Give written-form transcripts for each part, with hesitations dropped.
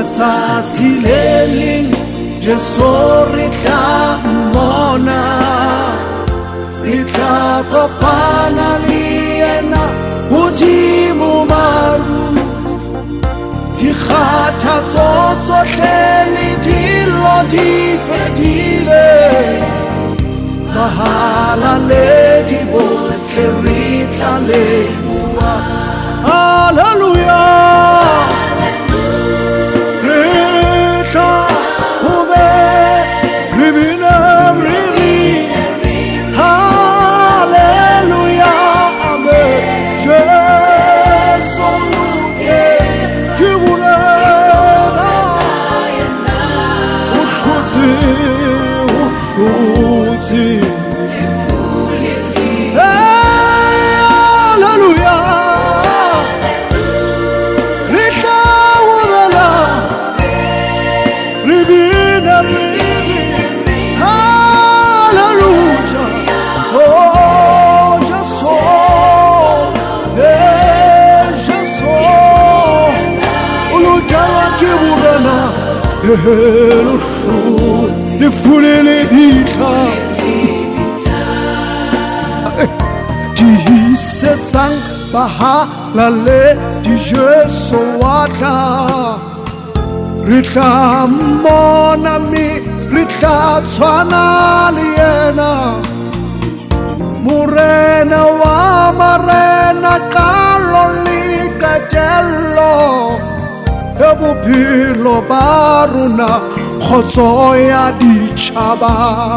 tsatsi le leng Jesu re tla mmona, re tla kopana le yena hodimo maru. Dikgathatso tsohle le dilo di fedile, mahala le di bohle re tla leboha. Hallelujah. Le foule les bika di setsang bahala le di Jesu watla, re tla mmona mme re tla tshwana le yena, morena wa marena qalo le qetelo ya bophelo ba rona, kgotso ya ditjhaba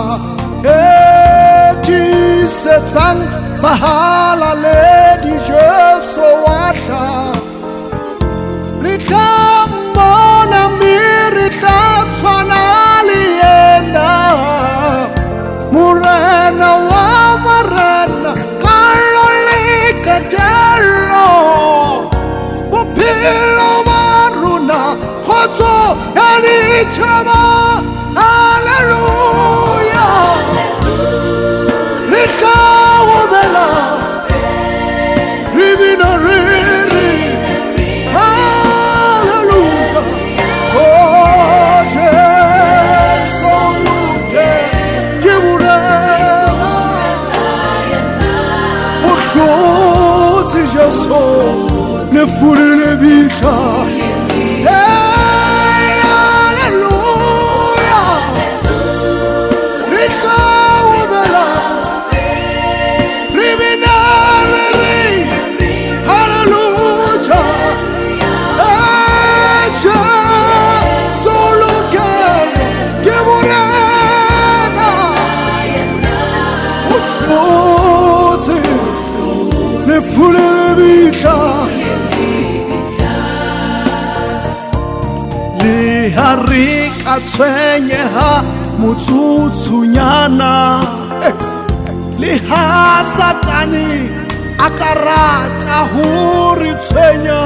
e disetsang mahala le di Jesu watla, re tla mmona mme re tla tshwana le yena, morena wa marena qalo le qetelo, bophelo ba rona, kgotso ya ditjhaba. Haleluya, re tla obela, re bina re haleluya. Oh Jesu ke morena, o hlotse Jesu le foule le bika. Le hari ka tshwenyeha motsotsunyana, le ha Satane a ka rata ho re tshwenya,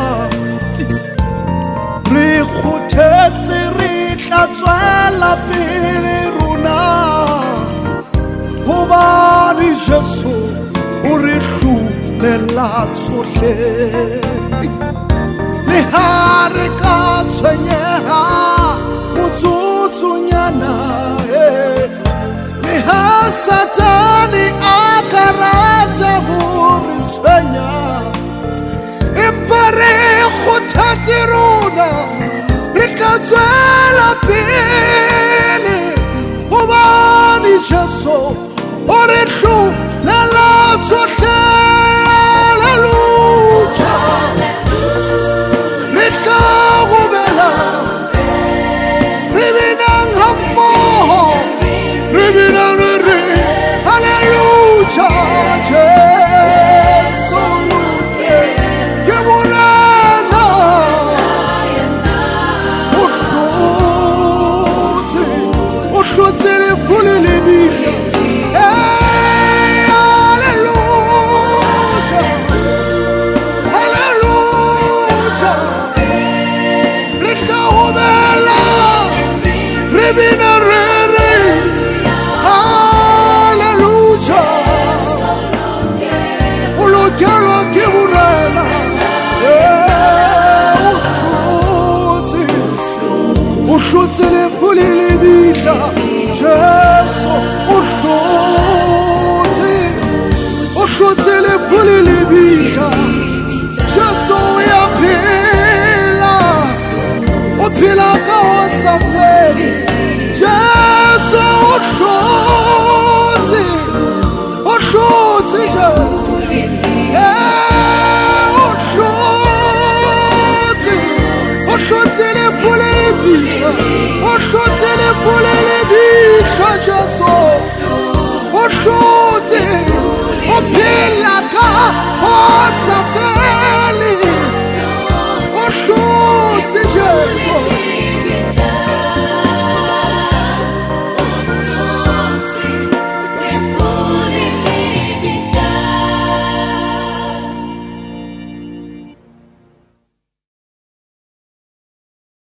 re kgothetse re tla tswela pele rona, hobane Jesu o re hlolela tsohle. Le ha re ka tshwenyeha motsotsunyana, le ha Satane a ka rata ho re tshwenya, empa re kgothetse rona re tla tswela pele, hobane Jesu o re hlolela tsohle. Haleluya, re tla gobela, re binang hammoho, re binang re haleluya. Jesu ke morena, o hlotse le foule le bika. shotse lefu le lebitla Jesu o shotse lefu le lebitla Jesu o ya phela o phela